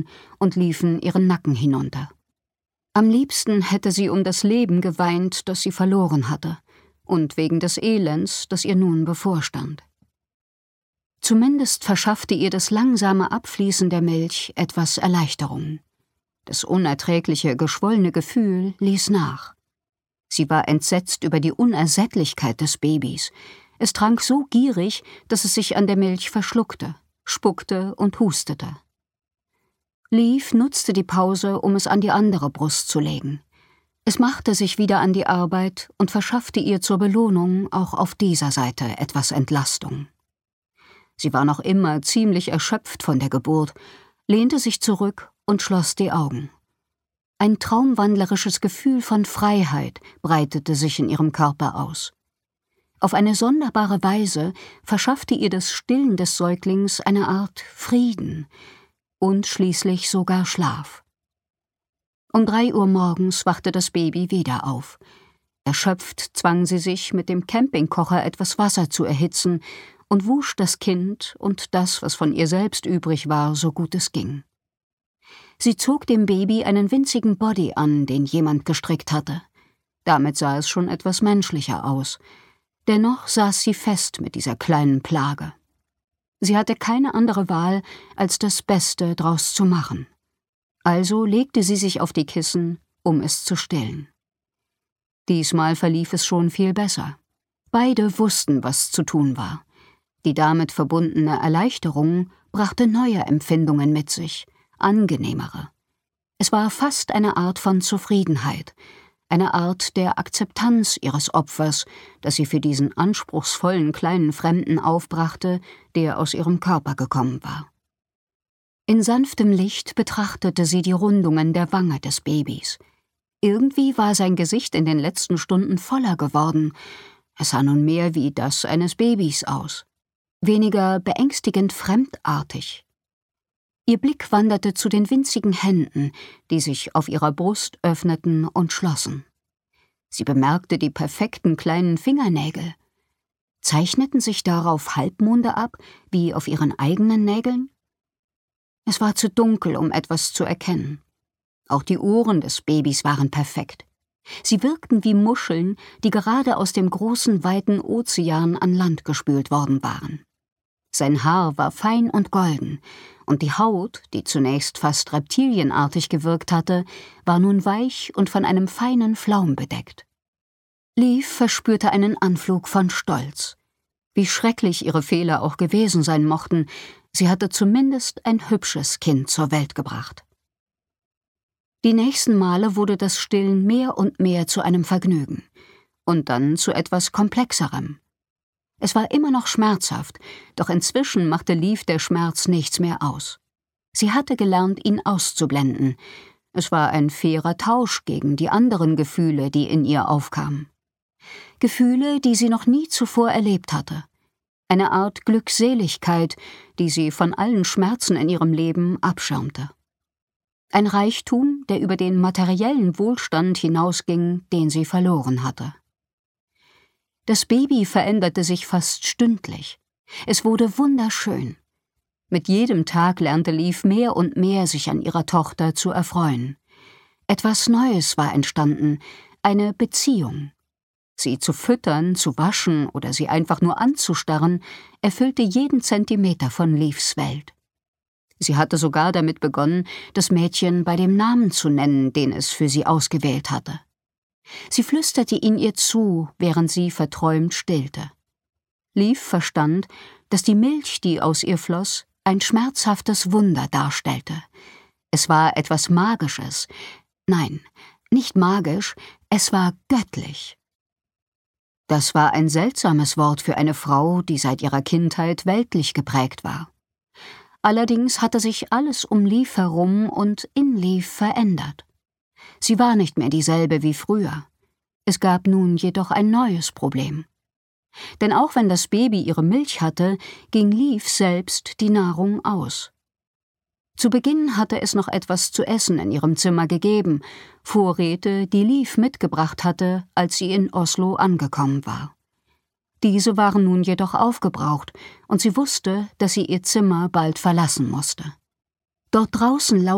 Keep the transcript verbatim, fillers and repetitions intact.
und liefen ihren Nacken hinunter. Am liebsten hätte sie um das Leben geweint, das sie verloren hatte, und wegen des Elends, das ihr nun bevorstand. Zumindest verschaffte ihr das langsame Abfließen der Milch etwas Erleichterung. Das unerträgliche, geschwollene Gefühl ließ nach. Sie war entsetzt über die Unersättlichkeit des Babys. Es trank so gierig, dass es sich an der Milch verschluckte, spuckte und hustete. Liv nutzte die Pause, um es an die andere Brust zu legen. Es machte sich wieder an die Arbeit und verschaffte ihr zur Belohnung auch auf dieser Seite etwas Entlastung. Sie war noch immer ziemlich erschöpft von der Geburt, lehnte sich zurück und schloss die Augen. Ein traumwandlerisches Gefühl von Freiheit breitete sich in ihrem Körper aus. Auf eine sonderbare Weise verschaffte ihr das Stillen des Säuglings eine Art Frieden und schließlich sogar Schlaf. Um drei Uhr morgens wachte das Baby wieder auf. Erschöpft zwang sie sich, mit dem Campingkocher etwas Wasser zu erhitzen und wusch das Kind und das, was von ihr selbst übrig war, so gut es ging. Sie zog dem Baby einen winzigen Body an, den jemand gestrickt hatte. Damit sah es schon etwas menschlicher aus. Dennoch saß sie fest mit dieser kleinen Plage. Sie hatte keine andere Wahl, als das Beste draus zu machen. Also legte sie sich auf die Kissen, um es zu stillen. Diesmal verlief es schon viel besser. Beide wussten, was zu tun war. Die damit verbundene Erleichterung brachte neue Empfindungen mit sich, angenehmere. Es war fast eine Art von Zufriedenheit, eine Art der Akzeptanz ihres Opfers, das sie für diesen anspruchsvollen kleinen Fremden aufbrachte, der aus ihrem Körper gekommen war. In sanftem Licht betrachtete sie die Rundungen der Wange des Babys. Irgendwie war sein Gesicht in den letzten Stunden voller geworden. Es sah nun mehr wie das eines Babys aus. Weniger beängstigend fremdartig. Ihr Blick wanderte zu den winzigen Händen, die sich auf ihrer Brust öffneten und schlossen. Sie bemerkte die perfekten kleinen Fingernägel. Zeichneten sich darauf Halbmonde ab, wie auf ihren eigenen Nägeln? Es war zu dunkel, um etwas zu erkennen. Auch die Ohren des Babys waren perfekt. Sie wirkten wie Muscheln, die gerade aus dem großen, weiten Ozean an Land gespült worden waren. Sein Haar war fein und golden, und die Haut, die zunächst fast reptilienartig gewirkt hatte, war nun weich und von einem feinen Flaum bedeckt. Liv verspürte einen Anflug von Stolz. Wie schrecklich ihre Fehler auch gewesen sein mochten, sie hatte zumindest ein hübsches Kind zur Welt gebracht. Die nächsten Male wurde das Stillen mehr und mehr zu einem Vergnügen und dann zu etwas Komplexerem. Es war immer noch schmerzhaft, doch inzwischen machte Liv der Schmerz nichts mehr aus. Sie hatte gelernt, ihn auszublenden. Es war ein fairer Tausch gegen die anderen Gefühle, die in ihr aufkamen. Gefühle, die sie noch nie zuvor erlebt hatte. Eine Art Glückseligkeit, die sie von allen Schmerzen in ihrem Leben abschirmte. Ein Reichtum, der über den materiellen Wohlstand hinausging, den sie verloren hatte. Das Baby veränderte sich fast stündlich. Es wurde wunderschön. Mit jedem Tag lernte Liv mehr und mehr, sich an ihrer Tochter zu erfreuen. Etwas Neues war entstanden, eine Beziehung. Sie zu füttern, zu waschen oder sie einfach nur anzustarren, erfüllte jeden Zentimeter von Livs Welt. Sie hatte sogar damit begonnen, das Mädchen bei dem Namen zu nennen, den es für sie ausgewählt hatte. Sie flüsterte ihn ihr zu, während sie verträumt stillte. Liv verstand, dass die Milch, die aus ihr floss, ein schmerzhaftes Wunder darstellte. Es war etwas Magisches. Nein, nicht magisch, es war göttlich. Das war ein seltsames Wort für eine Frau, die seit ihrer Kindheit weltlich geprägt war. Allerdings hatte sich alles um Liv herum und in Liv verändert. Sie war nicht mehr dieselbe wie früher. Es gab nun jedoch ein neues Problem. Denn auch wenn das Baby ihre Milch hatte, ging Liv selbst die Nahrung aus. Zu Beginn hatte es noch etwas zu essen in ihrem Zimmer gegeben, Vorräte, die Liv mitgebracht hatte, als sie in Oslo angekommen war. Diese waren nun jedoch aufgebraucht, und sie wusste, dass sie ihr Zimmer bald verlassen musste. Dort draußen